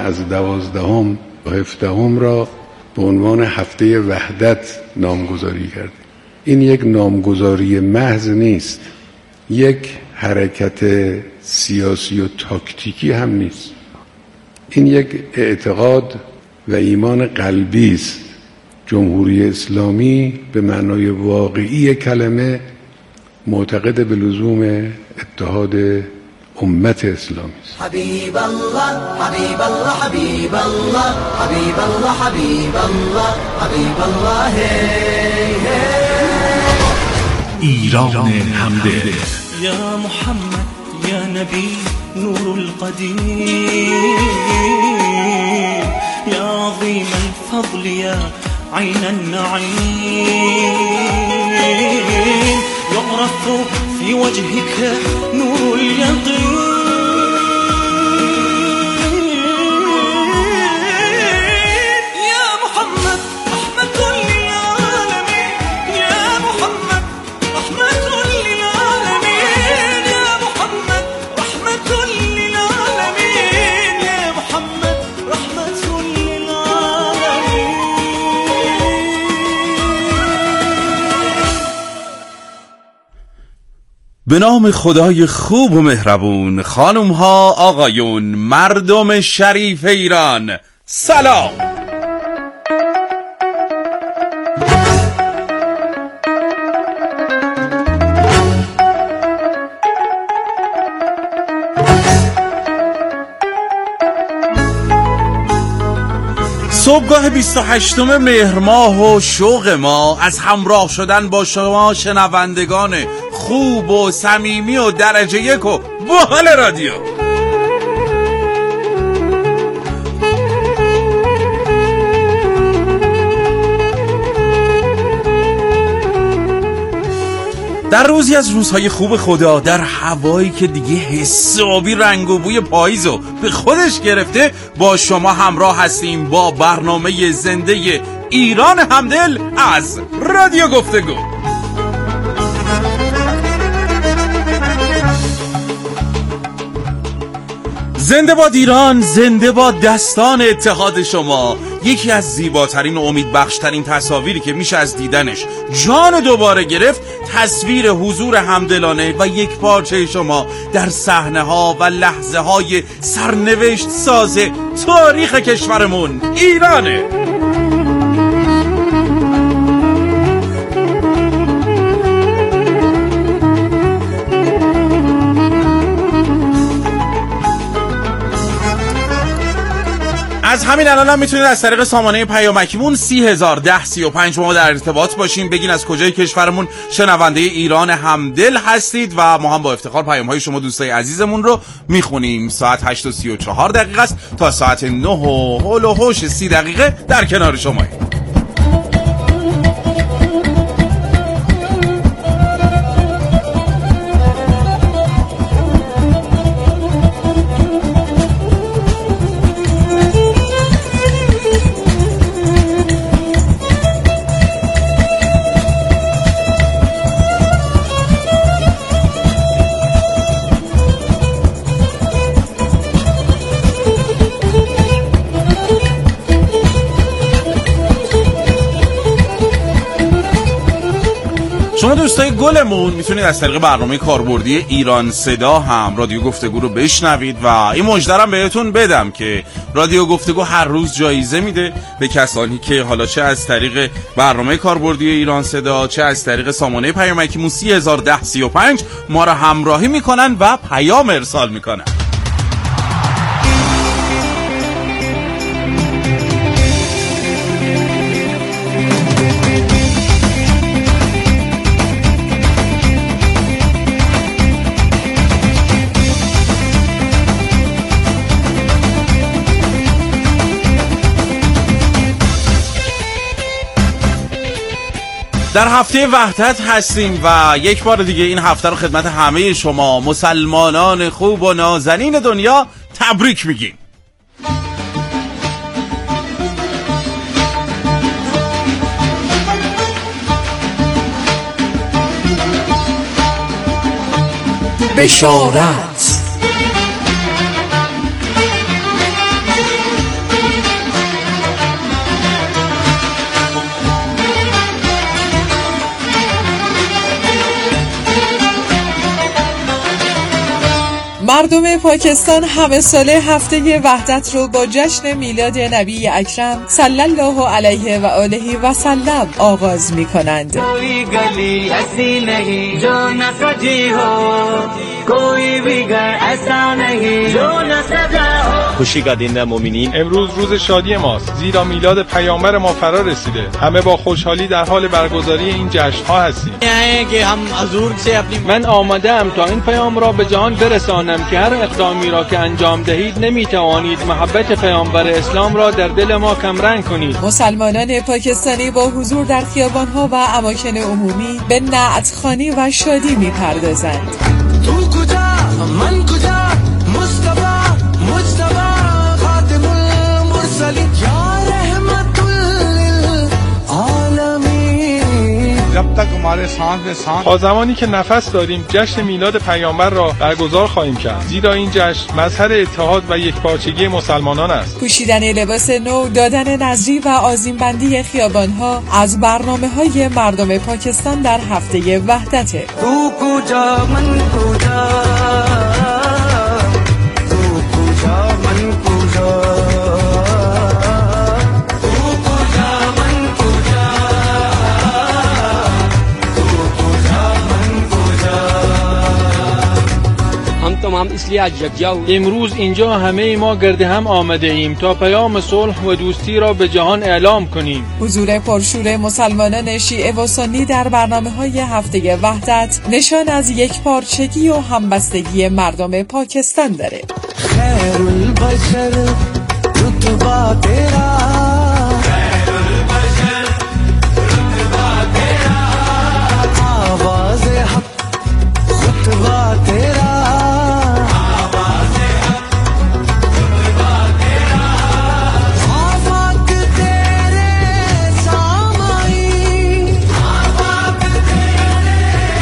از 12 و 17 را به عنوان هفته وحدت نامگذاری کردیم. این یک نامگذاری محض نیست، یک حرکت سیاسی و تاکتیکی هم نیست. این یک اعتقاد و ایمان قلبی است. جمهوری اسلامی به معنای واقعی کلمه معتقد به لزوم اتحاد امت اسلامی است. حبیب الله حبیب الله حبیب الله حبیب الله حبیب الله حبیب الله ایران همدل. یا محمد یا نبی نور القدیم یا عظیم الفضل یا عین النعیم يعرف في وجهك نور اليقين يا محمد رحمة للعالمين يا محمد رحمة للعالمين يا محمد رحمة للعالمين يا محمد رحمة للعالمين. به نام خدای خوب و مهربون، خانم ها آقایون، مردم شریف ایران، سلام. صبحگاه 28 مهر ماه و شوق ما از همراه شدن با شما شنوندگان خوب و صمیمی و درجه یک و باحال رادیو. در روزی از روزهای خوب خدا، در هوایی که دیگه حسابی رنگ و بوی پاییزو به خودش گرفته، با شما همراه هستیم با برنامه زنده ایران همدل از رادیو گفتگو. زنده باد ایران، زنده باد دستان اتحاد شما. یکی از زیباترین و امیدبخشترین تصاویری که میشه از دیدنش جان دوباره گرفت، تصویر حضور همدلانه و یک پارچه شما در صحنه ها و لحظه های سرنوشت ساز تاریخ کشورمون ایرانه. از همین الان هم میتونید از طریق سامانه پیامکیمون 301035 ما در ارتباط باشیم. بگین از کجای کشورمون شنونده ایران همدل هستید و ما هم با افتخار پیام‌های شما دوستای عزیزمون رو میخونیم. ساعت 8:34 است تا ساعت 9:30 در کنار شماییم. شما دوستای گلمون میتونید از طریق برنامه کاربردی ایران صدا هم رادیو گفتگو رو بشنوید و این مژده‌ام بهتون بدم که رادیو گفتگو هر روز جایزه میده به کسانی که حالا چه از طریق برنامه کاربردی ایران صدا چه از طریق سامانه پیامکیمون 301035 ما رو همراهی میکنن و پیام ارسال میکنن. در هفته وحدت هستیم و یک بار دیگه این هفته رو خدمت همه شما مسلمانان خوب و نازنین دنیا تبریک میگیم. بشارت مردم پاکستان همه ساله هفته وحدت رو با جشن میلاد نبی اکرم صلی الله علیه و آله و سلم آغاز می کنند. کوئی گلی ایسی نہیں جو نہ سجی ہو، کوئی بھی گھر ایسا نہیں جو نہ سجا ہو. خوشی کا دن مومنین. امروز روز شادی ماست، زیرا میلاد پیامبر ما فرا رسیده. همه با خوشحالی در حال برگزاری این جشن‌ها هستیم. من آمدم تا این پیام را به جهان برسانم که هر اقدامی را که انجام دهید نمیتوانید محبت پیامبر اسلام را در دل ما کمرنگ کنید. مسلمانان پاکستانی با حضور در خیابان‌ها و اماکن عمومی به نعت‌خوانی و شادی می‌پردازند. تو کجا من کجا مصطفی مجتبی خاتم المرسلین یا رحمت للعالمین. جب تک हमारे सांस में सांस، تا زمانی که نفس داریم جشن میلاد پیامبر را برگزار خواهیم کرد، زیرا این جشن مظهر اتحاد و یکپارچگی مسلمانان است. پوشیدن لباس نو، دادن نذری و آذین‌بندی خیابان‌ها از برنامه‌های مردم پاکستان در هفته وحدته. تو کجا من کجا، تو کجا من کجا، تو کجا من کجا، تو کجا من کجا. हम तमाम इसलिए आज यकजा हुए. امروز اینجا همه ما گرد هم آمده ایم تا پیام صلح و دوستی را به جهان اعلام کنیم. حضور پرشور مسلمانان شیعه و سنی در برنامه‌های هفته وحدت نشان از یکپارچگی و همبستگی مردم پاکستان داره. خیر البشر رتبہ تیرا، خیر البشر رتبہ تیرا، آواز حق خطبہ تیرا، آواز حق خطبہ تیرا، آفاق تیرے سامعین، آفاق تیرے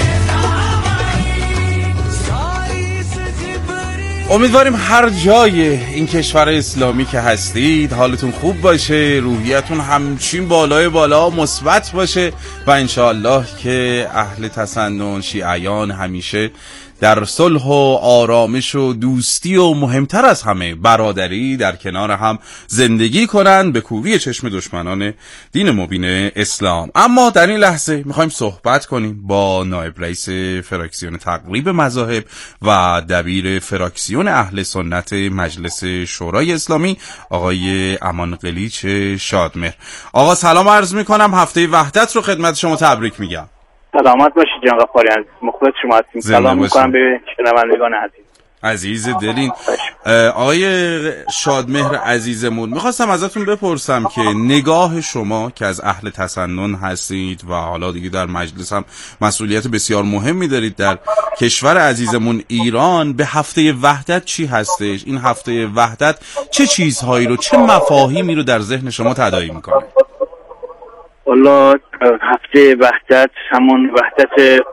سامعین، ساری سے جبری. امیدواریم هر جای این کشور اسلامی که هستید حالتون خوب باشه، روحیتون همچین بالای بالا مثبت باشه و انشاءالله که اهل تسنن شیعیان همیشه در صلح و آرامش و دوستی و مهمتر از همه برادری در کنار هم زندگی کنن به کوری چشم دشمنان دین مبین اسلام. اما در این لحظه میخوایم صحبت کنیم با نایب رئیس فراکسیون تقریب مذاهب و دبیر فراکسیون اهل سنت مجلس شورای اسلامی آقای امان قلیچ شادمهر. آقا سلام عرض میکنم، هفته وحدت رو خدمت شما تبریک میگم. سلامت باشید جناب غفاری عزیز، مخلص شما هستیم. سلام میکنم به شنوندگان عزیز دلین. آقای شادمهر عزیزمون، میخواستم ازتون بپرسم که نگاه شما که از اهل تسنن هستید و حالا دیگه در مجلس هم مسئولیت بسیار مهمی دارید در کشور عزیزمون ایران، به هفته وحدت چی هستش؟ این هفته وحدت چه چیزهایی رو، چه مفاهیمی رو در ذهن شما تداعی میکنه؟ والله هفته وحدت همون وحدت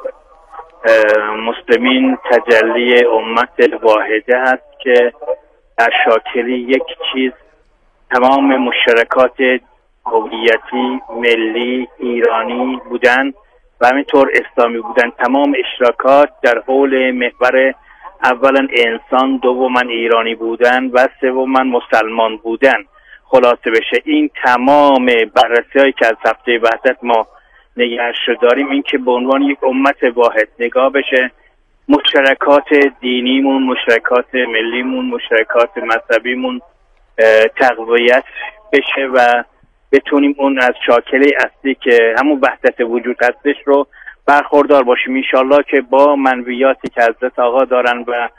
مسلمین، تجلی امت واحده هست که در شاکلی یک چیز تمام مشترکات هویتی، ملی، ایرانی بودن و همینطور اسلامی بودن، تمام اشتراکات در حول محور اولا انسان، دوما ایرانی بودن و سوما مسلمان بودن خلاصه بشه. این تمام بررسی‌هایی که از هفته وحدت ما نگهش داریم این که به عنوان یک امت واحد نگاه بشه، مشترکات دینیمون، مشترکات ملیمون، مشترکات مذهبیمون تقویت بشه و بتونیم اون از شاکله اصلی که همون وحدت وجود هستش رو برخوردار باشیم. انشالله که با منویاتی که حضرت آقا دارن و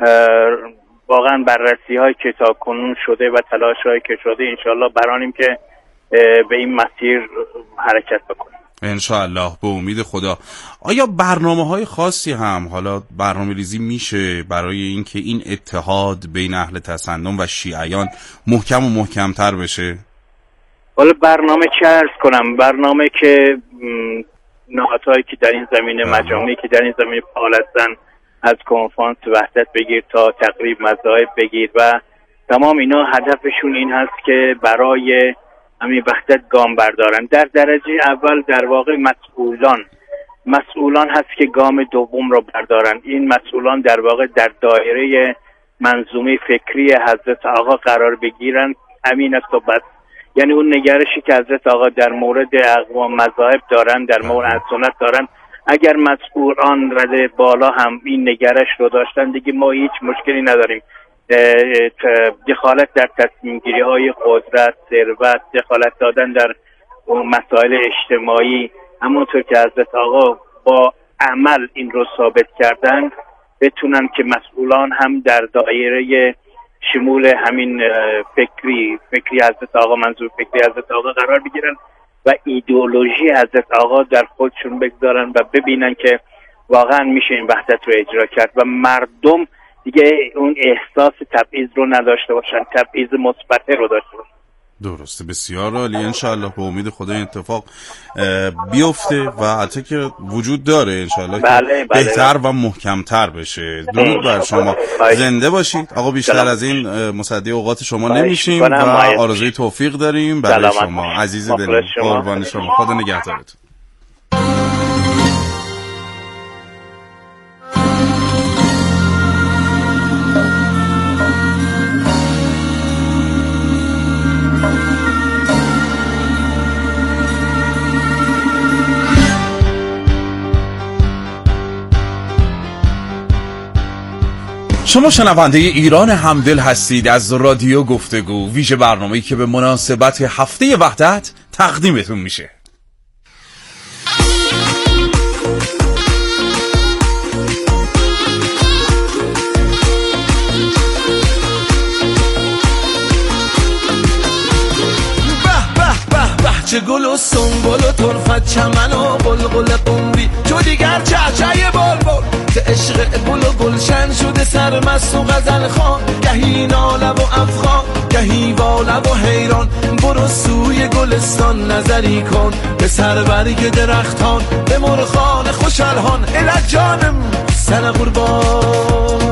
واقعا بررسی هایی که تا کنون شده و تلاش هایی که شده انشالله برانیم که به این مسیر حرکت بکنیم انشاءالله به امید خدا. آیا برنامه‌های خاصی هم حالا برنامه ریزی میشه برای اینکه این اتحاد بین اهل تسنن و شیعیان محکم و محکمتر بشه؟ حالا برنامه چه عرض کنم، برنامه که نهادهایی که در این زمینه، مجامعی که در این زمینه فعال هستن، از کنفرانس وحدت بگیر تا تقریب مذاهب بگیر و تمام اینا هدفشون این هست که برای همین وحدت گام بردارن. در درجه اول در واقع مسئولان مسئولان هست که گام دوم رو بردارن. این مسئولان در واقع در دایره منظومه فکری حضرت آقا قرار بگیرن، همین است و بس. یعنی اون نگرشی که حضرت آقا در مورد اقوام مذاهب دارن، در مورد سنت دارن، اگر مسئولان رده بالا هم این نگرش رو داشتن، دیگه ما هیچ مشکلی نداریم. دخالت در تصمیم گیری های قدرت، ثروت، دخالت دادن در مسائل اجتماعی، همونطور که حضرت آقا با عمل این رو ثابت کردن، بتونن که مسئولان هم در دایره شمول همین فکری حضرت آقا، منظور فکری حضرت آقا قرار بگیرن و ایدئولوژی حضرت آقا در خودشون بگذارن و ببینن که واقعا میشه این وحدت رو اجرا کرد و مردم دیگه اون احساس تبعیض رو نداشته باشن، تبعیض مثبت رو داشته باشن. درسته، بسیار عالی. انشالله به امید خدا این اتفاق بیفته و حتی که وجود داره انشالله که بهتر و محکمتر بشه. درود بر شما، زنده باشید آقا. بیشتر از این مصدی اوقات شما نمیشیم و آرزوی توفیق داریم برای شما عزیز دل. قربان شما، خدا نگهدارتون. شما شنونده ایران همدل هستید از رادیو گفتگو، ویژه برنامه‌ای که به مناسبت هفته وحدت تقدیمتون میشه. چه گل و سنبل و طرفت چمن و بلبل قمری، تو دیگر چهچه بلبل که عشق گل و گلشن شده سرمست و غزل خوان، گهی ناله و افغان گهی واله و حیران. برو سوی گلستان نظری کن به سربرگ درختان، به مرغان خوش الحان الک جانم سر قربان.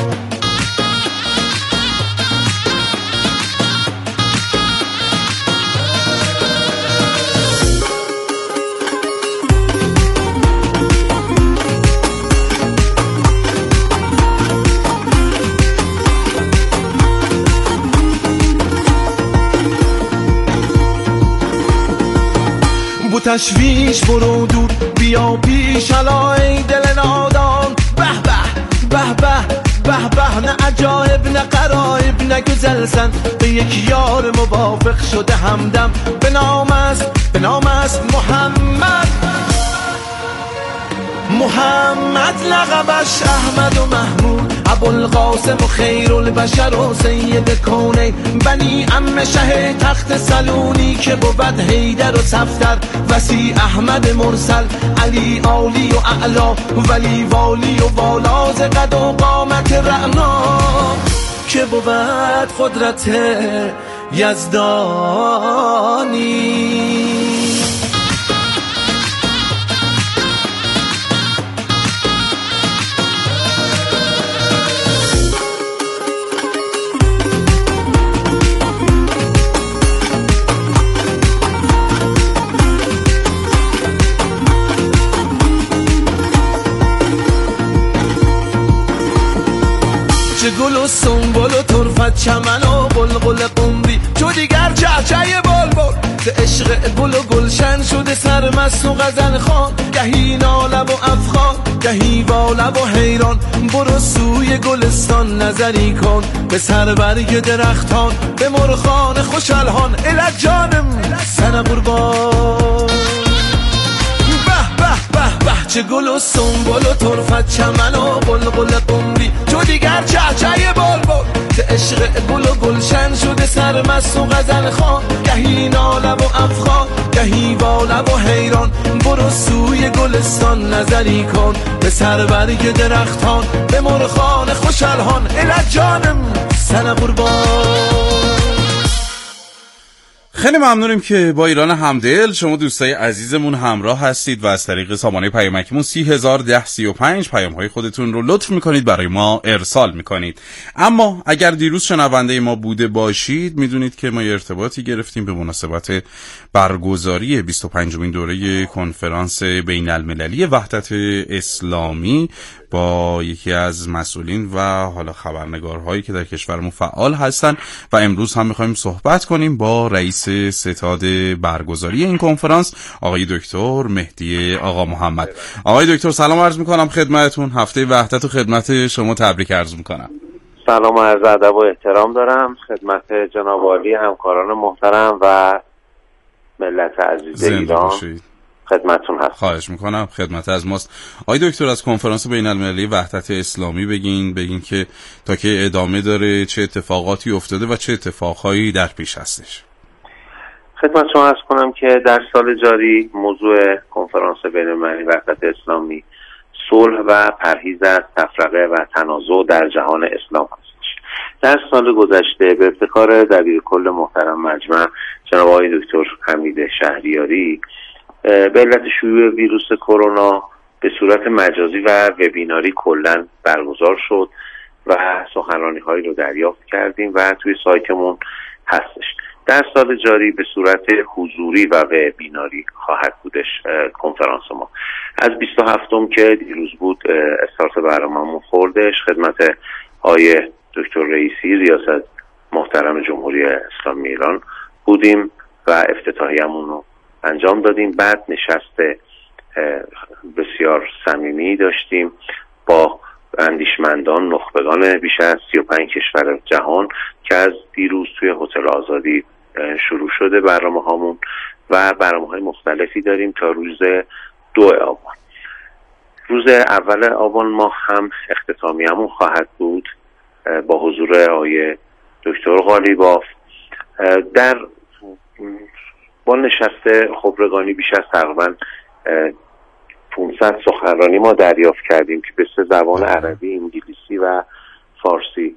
تشویش برو دور بیا پیش علای دل نادان. به به به به به به، نه عجایب نه قرایب نه گزلزن، به یک یار موافق شده همدم به نام است محمد لقبش احمد و محمود، ابوالقاسم و خیرالبشر و سید کونین، بنی عم شه تخت سلونی که بود حیدر و صفدر، وسی احمد مرسل، علی عالی و اعلا، ولی والی و والا، ز قد و قامت رعنا که بود قدرت یزدانی. چه گل و سنبل و طرفت چمن و بلبل قمری، تو دیگر چهچه بلبل که عشق گل و گلشن شده سرمست و غزل خوان، گهی ناله و افغان گهی واله و حیران. برو سوی گلستان نظری کن به سربرگ درختان، به مرغان خوش الحان الک جانم سر قربان. چه گل و سنبل و طرفت چمن و بلبل قمری، تو دیگر چهچه بلبل که عشق گل و گلشن شده سرمست و غزل خوان، گهی ناله و افغان گهی واله و حیران. برو سوی گلستان نظری کن به سربرگ درختان، به مرغان خوش الحان الک جانم سر قربان. خیلی ممنونیم که با ایران همدل شما دوستای عزیزمون همراه هستید و از طریق سامانه پیامکمون 301035 پیام‌های خودتون رو لطف میکنید برای ما ارسال میکنید. اما اگر دیروز شنونده ما بوده باشید میدونید که ما ارتباطی گرفتیم به مناسبت برگزاری 25مین دوره کنفرانس بین المللی وحدت اسلامی با یکی از مسئولین و حالا خبرنگارهایی که در کشورمون فعال هستن و امروز هم میخوایم صحبت کنیم با رئیس ستاد برگزاری این کنفرانس آقای دکتر مهدی آقا محمد. آقای دکتر سلام عرض میکنم خدمتتون، هفته وحدت و خدمت شما تبریک عرض میکنم. سلام و عرض ادب و احترام دارم خدمت جناب عالی، همکاران محترم و ملت عزیز ایران. خدمتتون هست. خواهش میکنم، خدمت از ماست. آقای دکتر از کنفرانس بین المللی وحدت اسلامی بگین که تا که ادامه داره، چه اتفاقاتی افتاده و چه اتفاقهایی در پیش هستش. خدمت شما عرض کنم که در سال جاری موضوع کنفرانس بین المللی وحدت اسلامی صلح و پرهیز از تفرقه و تنازع در جهان اسلام هستش. در سال گذشته به ابتکار دبیرکل محترم مجمع جناب آقای دکتر حمید شهریاری به علت شیوع ویروس کرونا به صورت مجازی و وبیناری کلاً برگزار شد و سخنرانی‌هایی رو دریافت کردیم و توی سایتمون هستش. در سال جاری به صورت حضوری و وبیناری خواهد بودش کنفرانس ما. از 27م که دیروز بود استارت برنامه‌مون خوردش، خدمت آقای دکتر رئیسی ریاست محترم جمهوری اسلامی ایران بودیم و افتتاحیه‌مون رو انجام دادیم. بعد نشست بسیار صمیمی داشتیم با اندیشمندان، نخبگان بیش از 35 کشور جهان که از دیروز توی هتل آزادی شروع شده برنامه‌هامون و برنامه‌های مختلفی داریم تا روز 2 آبان. روز اول آبان ما هم اختتامیه‌مون خواهد بود با حضور آقای دکتر قالیباف. در با نشست خبرگانی بیش از تقریباً 500 سخنرانی ما دریافت کردیم که به 3 زبان عربی، انگلیسی و فارسی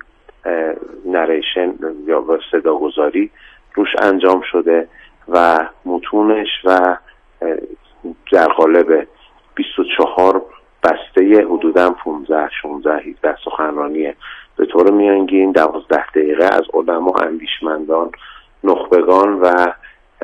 نریشن یا صداگذاری روش انجام شده و متونش و در قالب 24 بسته حدوداً 15 16 17 سخنرانی به طور میانگین 12 دقیقه از علما، اندیشمندان، نخبگان و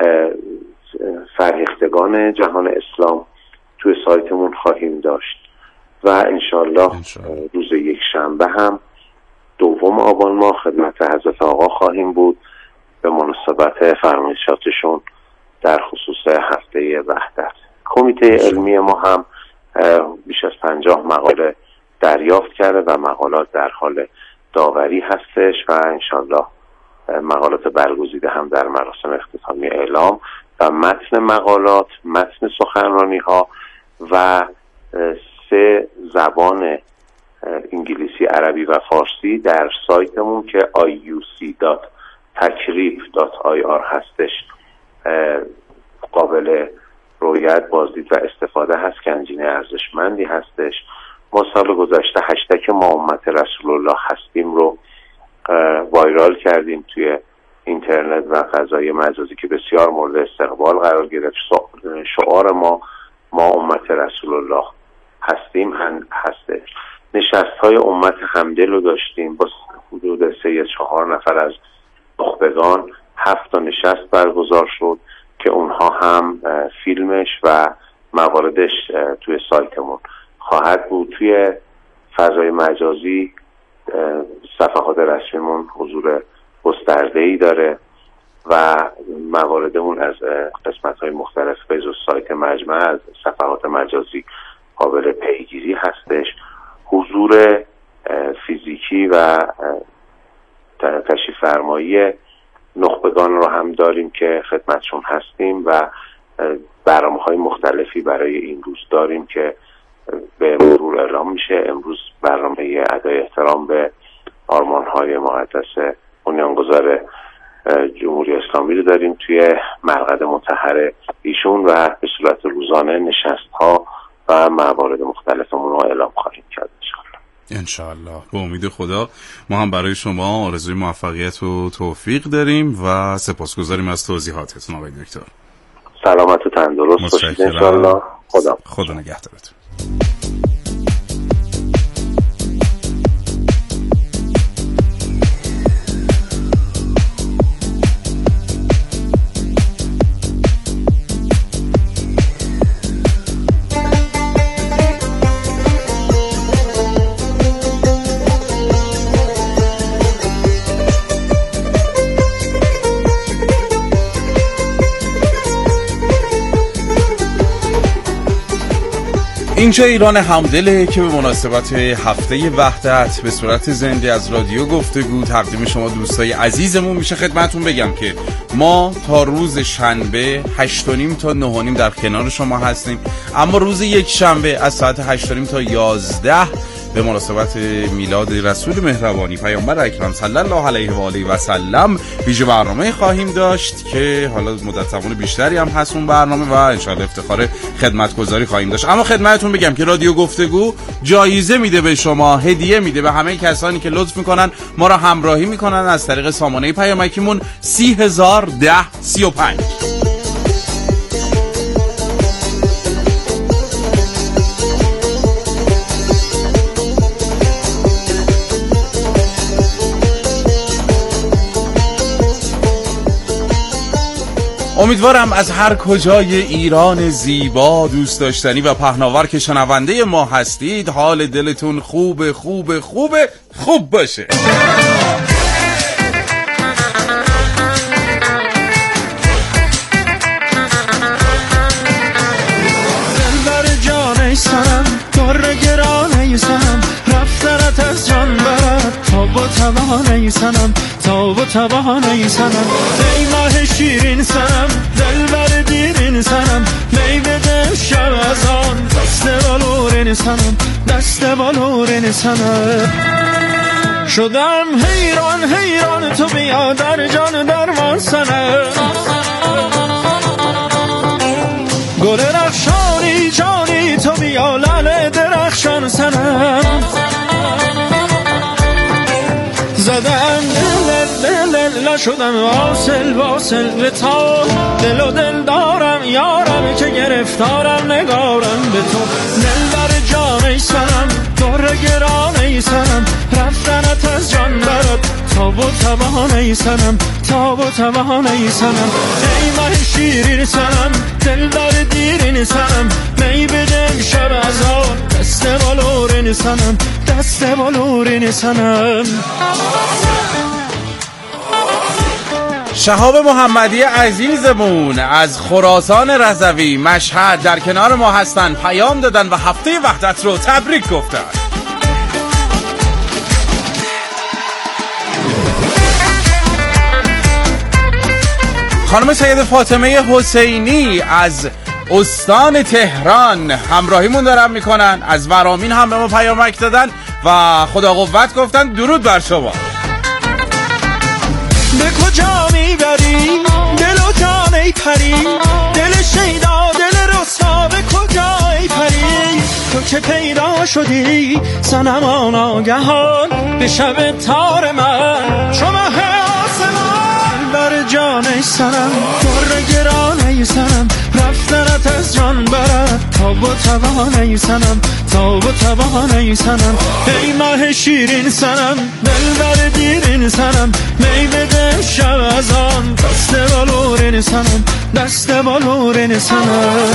فرهیختگان جهان اسلام توی سایتمون خواهیم داشت و انشالله روز یک شنبه هم 2 آبان ما خدمت حضرت آقا خواهیم بود به مناسبت فرمایشاتشون در خصوص هفته وحدت. کمیته علمی ما هم بیش از 50 مقاله دریافت کرده و مقالات در حال داوری هستش و انشالله مقالات برگزیده هم در مراسم اختتامی اعلام و متن مقالات، متن سخنرانی ها و 3 زبان انگلیسی، عربی و فارسی در سایتمون که iuc.takrib.ir هستش قابل رویت، بازدید و استفاده هست. گنجینه ارزشمندی هستش. ما سال گذشته هشتگ ما امت رسول الله هستیم رو وایرال کردیم توی اینترنت و فضای مجازی که بسیار مورد استقبال قرار گرفت. شعار ما امت رسول الله هستیم هستش. نشست‌های امت همدل رو داشتیم با حدود 3-4 نفر از نخبگان. 7 تا نشست برگزار شد که اونها هم فیلمش و مواردش توی سایتمون خواهد بود. توی فضای مجازی صفحات رسمیمون حضور گسترده‌ای داره و مواردمون از قسمت‌های مختلف به جز سایت مجمع از صفحات مجازی قابل پیگیری هستش. حضور فیزیکی و تشریف فرمایی نخبگان رو هم داریم که خدمتشون هستیم و برنامه‌های مختلفی برای این روز داریم که به مرور اعلام میشه. امروز برنامه ادای احترام به آرمان‌های مقدس بنیانگذار جمهوری اسلامی رو داریم توی مرقد مطهر ایشون و به صورت روزانه نشست‌ها و موارد مختلفمون رو اعلام خواهیم کرد. انشاءالله. به امید خدا. ما هم برای شما آرزوی موفقیت و توفیق داریم و سپاسگزاریم از توضیحاتتون آقای دکتر. سلامت و تندرست باشید انشاءالله. خدا نگهدارتون. اینجا ایران همدله که به مناسبت هفته وحدت به صورت زنده از رادیو گفتگو تقدیم شما دوستای عزیزمون میشه. خدمتون بگم که ما تا روز شنبه 8:30 تا 9:30 در کنار شما هستیم، اما روز یک شنبه از ساعت 8:30 تا 11 به مناسبت میلاد رسول مهربانی پیامبر اکرم صلی الله علیه و آله و سلم ویژه برنامه خواهیم داشت که حالا مدت زمان بیشتری هم هست اون برنامه و انشاءالله افتخار خدمتگزاری خواهیم داشت. اما خدمتتون بگم که رادیو گفتگو جایزه میده به شما، هدیه میده به همه کسانی که لطف میکنن ما را همراهی میکنن از طریق سامانه پیامکیمون 301035. امیدوارم از هر کجای ایران زیبا، دوست داشتنی و پهناور که شنونده ما هستید حال دلتون خوب باشه. دلبر جان سرم در گرانه سرم رفتنت از جان برد تا با توانه سنم ای ماه شیرین سنم دلبر دیرین سنم می بده شب از آن دست بالورین سنم شدم حیران تو بیا در جان درمان سنم گل رخشانی جانی تو بیا لعل درخشان سنم زدم دل شدم واصل تا دل و دل دارم یارم که گرفتارم نگارم به تو دلبر جان سنم در گرانه سنم رفتنت از جان برد تا و توانه سنم ای ماه شیرین سنم دلبر دیرین سنم می بدم شب از آن دست بالورین سنم شهاب محمدی عزیزمون از خراسان رضوی مشهد در کنار ما هستن، پیام دادن و هفته وحدت رو تبریک گفتن. خانم سید فاطمه حسینی از استان تهران همراهیمون دارن میکنن، از ورامین هم به ما پیامک دادن و خدا قوت گفتن. درود بر شما. به کجا میبری دل و جان ای پری دل شیدا دل رسوا به کجا ای پری تو که پیدا شدی صنمان آگهان به شب تار من چو ماه آسمان بر جان ای سنم در گران ای سنم رفتنت از جان برد تا و توان ای سنم ای ماه شیرین سنم دلبر دیرین سنم می بده شب از آن دست بالورین سنم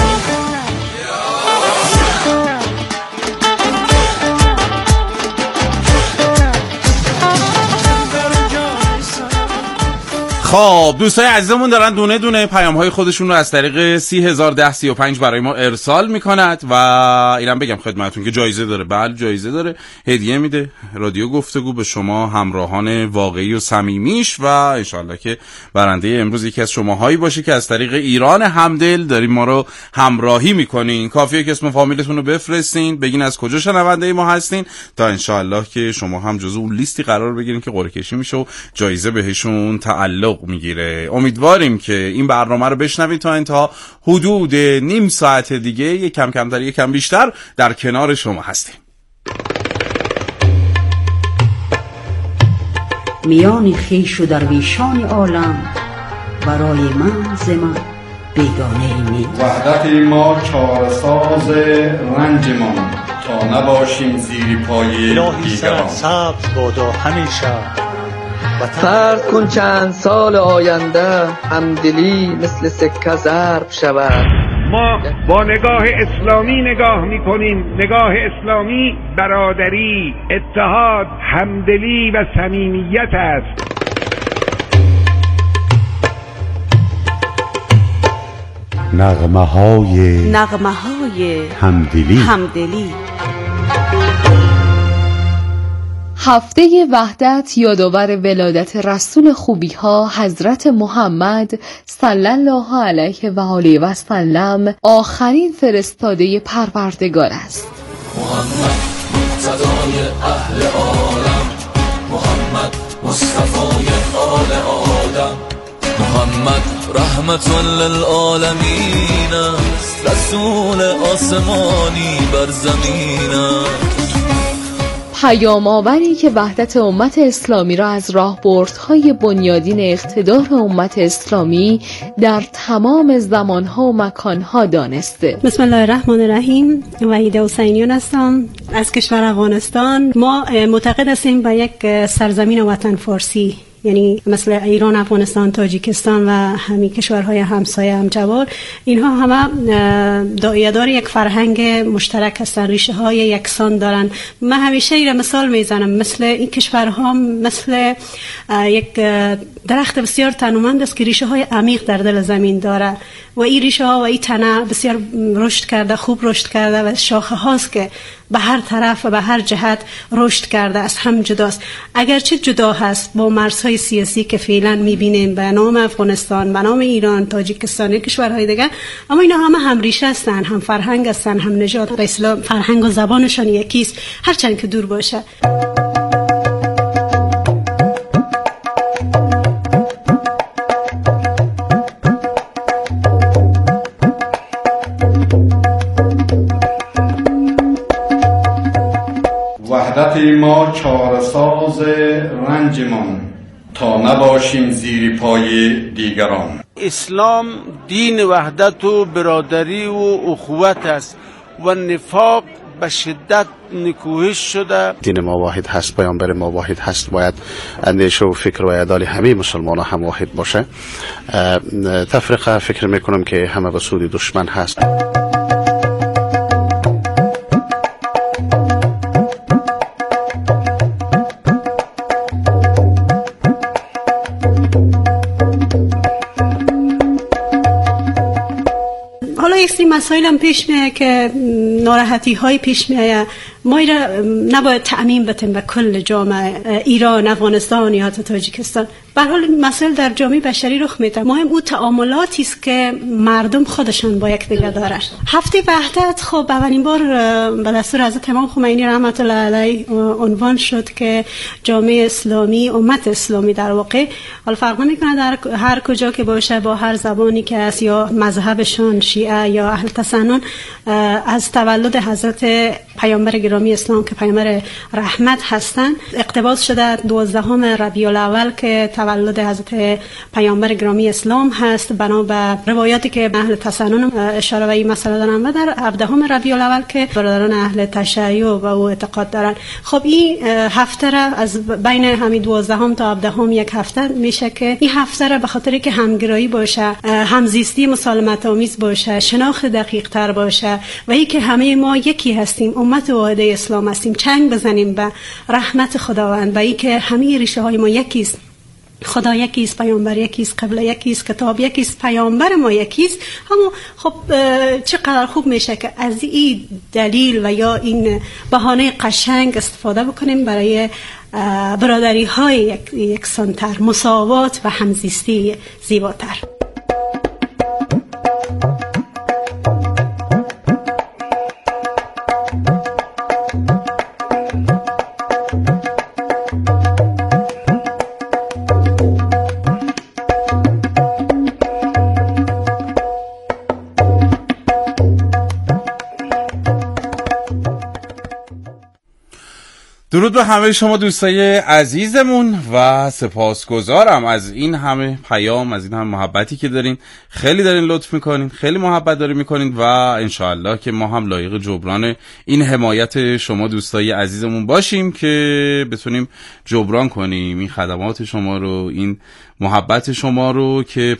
خب دوستای عزیزمون دارن دونه دونه پیام‌های خودشون رو از طریق 301035 برای ما ارسال میکند و اینم بگم خدمتتون که جایزه داره. بله جایزه داره، هدیه میده رادیو گفتگو به شما همراهان واقعی و صمیمیش و انشالله که برنده امروز یکی از شماهایی باشه که از طریق ایران همدل دارین ما رو همراهی میکنین. کافیه که اسم فامیلتون رو بفرستین، بگین از کجا شنونده ما هستین تا انشالله که شما هم جزو اون لیستی قرار بگیرین که قرعه کشی میشه و جایزه بهشون تعلق میگیره. امیدواریم که این برنامه رو بشنوید تا انتها. حدود نیم ساعت دیگه یک کم کمتر یک کم بیشتر در کنار شما هستیم. میان خویش و درویشان عالم، برای من ز من بیگانه نیست. وحدت ما چاره‌ساز رنجمان، تا نباشیم زیر پای دیگران. سبز بادا همیشه. فرض کن چند سال آینده همدلی مثل سکه ضرب شود. ما با نگاه اسلامی نگاه میکنیم. نگاه اسلامی برادری، اتحاد، همدلی و صمیمیت است. نغمه‌های همدلی. هفته وحدت یادآور ولادت رسول خوبی‌ها حضرت محمد صلی الله علیه و آله و سلم، آخرین فرستاده پروردگار است. محمد صدای اهل عالم، محمد مصطفی آل آدم، محمد رحمت للعالمین است، رسول آسمانی بر زمین است. پیام آوری که وحدت امت اسلامی را از راهبردهای بنیادین اقتدار امت اسلامی در تمام زمانها و مکانها دانسته. بسم الله الرحمن الرحیم. وحیده حسینیان هستم از کشور افغانستان. ما معتقد هستیم به یک سرزمین وطن فارسی، یعنی مثل ایران، افغانستان، تاجیکستان و همین کشورهای همسایه همجوار، اینها همه دایه‌دار یک فرهنگ مشترک هستند، ریشه های یکسان دارن. من همیشه این مثال میزنم، مثل این کشورها مثل یک درخت بسیار تنومند است که ریشه های عمیق در دل زمین داره و این ریشه ها و این تنه بسیار رشد کرده، خوب رشد کرده و شاخه هاست که به هر طرف و به هر جهت رشد کرده، از هم جداست. اگرچه جدا هست با مرزهای سیاسی که فعلا میبینیم به نام افغانستان، به نام ایران، تاجیکستان و کشورهای دیگه، اما اینا همه هم ریشه هستن، هم فرهنگ هستن، هم نژاد. به اصطلاح فرهنگ و زبانشان یکیست، هرچند که دور باشه. وحدت ما چاره‌ساز رنجمان، تا نباشیم زیر پای دیگران. اسلام دین وحدت و برادری و اخوت است و نفاق به شدت نکوهش شده. دین ما واحد هست، پیامبر ما واحد هست، باید اندیشه و فکر و اعدال همه مسلمان ها هم واحد باشه. تفرقه فکر میکنم که همه به سود دشمن هست. مسائل هم پیش میاد که ناراحتی های پیش میاد، ما را نباید تعمیم بتیم به کل جامعه ایران، افغانستان یا حتی تاجیکستان. به هر حال مسائل در جامعه بشری رخ میده. مهم اون تعاملاتی است که مردم خودشان با یکدیگر دارن. هفته وحدت خب اولین بار به دستور حضرت امام خمینی رحمت الله علیه عنوان شد که جامعه اسلامی، امت اسلامی در واقع، حالا فرق نمیکنه در هر کجا که باشه، با هر زبانی که است یا مذهبشان شیعه یا اهل تسنن، از تولد حضرت پیامبر گرامی اسلام که پیامبر رحمت هستند اقتباس شده 12 ربیع الاول که تولد حضرت پیامبر گرامی اسلام هست، بنا به روایاتی که اهل تسنن اشاره به این مسئله دارن، و در 17 ربیع الاول که برادران اهل تشیع و او اعتقاد دارن. خب این هفته را از بین همین 12 تا 17 یک هفته میشه که این هفته را به خاطر که همگرایی باشه، همزیستی مسالمت آمیز باشه، شناخت دقیق تر باشه و این که همه ما یکی هستیم، امت واحده اسلام هستیم، چنگ بزنیم به رحمت خداوند و این که همه ریشه های ما یکیست، خدا یکیست، پیامبر یکیست، قبله یکیست، کتاب یکیست، پیامبر ما یکیست. اما خب چقدر خوب میشه که از این دلیل و یا این بهانه قشنگ استفاده بکنیم برای برادری های یکسانتر، مساوات و همزیستی زیباتر. درود به همه شما دوستای عزیزمون و سپاسگزارم از این همه پیام، از این همه محبتی که دارین. خیلی دارین لطف میکنین، خیلی محبت دارین میکنین و انشاءالله که ما هم لایق جبران این حمایت شما دوستای عزیزمون باشیم که بتونیم جبران کنیم این خدمات شما رو، این محبت شما رو که